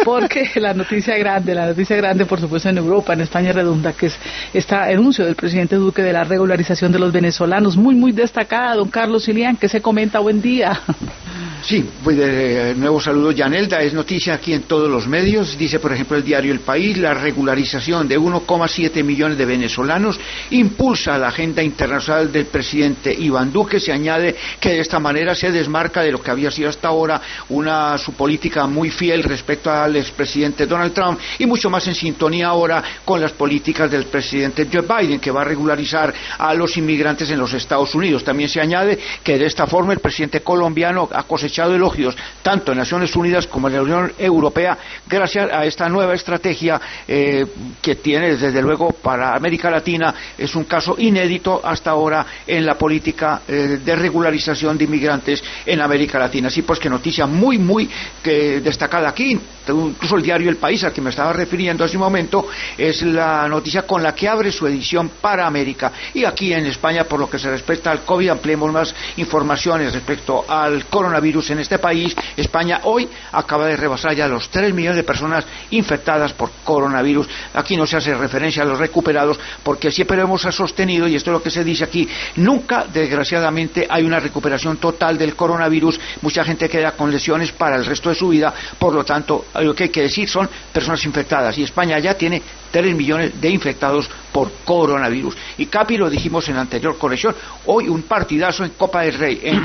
porque la noticia grande, por supuesto, en Europa, en España redunda, que es este anuncio del presidente Duque de la regularización de los venezolanos, muy destacada. Don Carlos Ilián, ¿qué se comenta? Buen día. Sí, pues de nuevo saludo, Yanelda. Es noticia aquí en todos los medios. Dice, por ejemplo, el diario El País: la regularización de 1,7 millones de venezolanos impulsa la agenda internacional del presidente Iván Duque. Se añade que de esta manera se desmarca de lo que había sido hasta ahora su política muy fiel respecto al expresidente Donald Trump, y mucho más en sintonía ahora con las políticas del presidente Joe Biden, que va a regularizar a los inmigrantes en los Estados Unidos. También se añade que de esta forma el presidente colombiano ha cosechado elogios tanto en Naciones Unidas como en la Unión Europea gracias a esta nueva estrategia que tiene desde luego para América Latina. Es un caso inédito hasta ahora en la política de regularización de inmigrantes en América Latina. Así pues que noticia muy destacada aquí. Incluso el diario El País, al que me estaba refiriendo hace un momento, es la noticia con la que abre su edición para América. Y aquí en España, por lo que se respecta al COVID, ampliemos más informaciones respecto al coronavirus en este país. España hoy acaba de rebasar ya los 3 millones de personas infectadas por coronavirus. Aquí no se hace referencia a los recuperados, porque siempre hemos sostenido, y esto es lo que se dice aquí, nunca, desgraciadamente, hay una recuperación total del coronavirus. Mucha gente queda con lesiones para el resto de su vida. Por lo tanto, lo que hay que decir son personas infectadas, y España ya tiene 3 millones de infectados por coronavirus. Y Capi, lo dijimos en la anterior conexión, hoy un partidazo en Copa del Rey,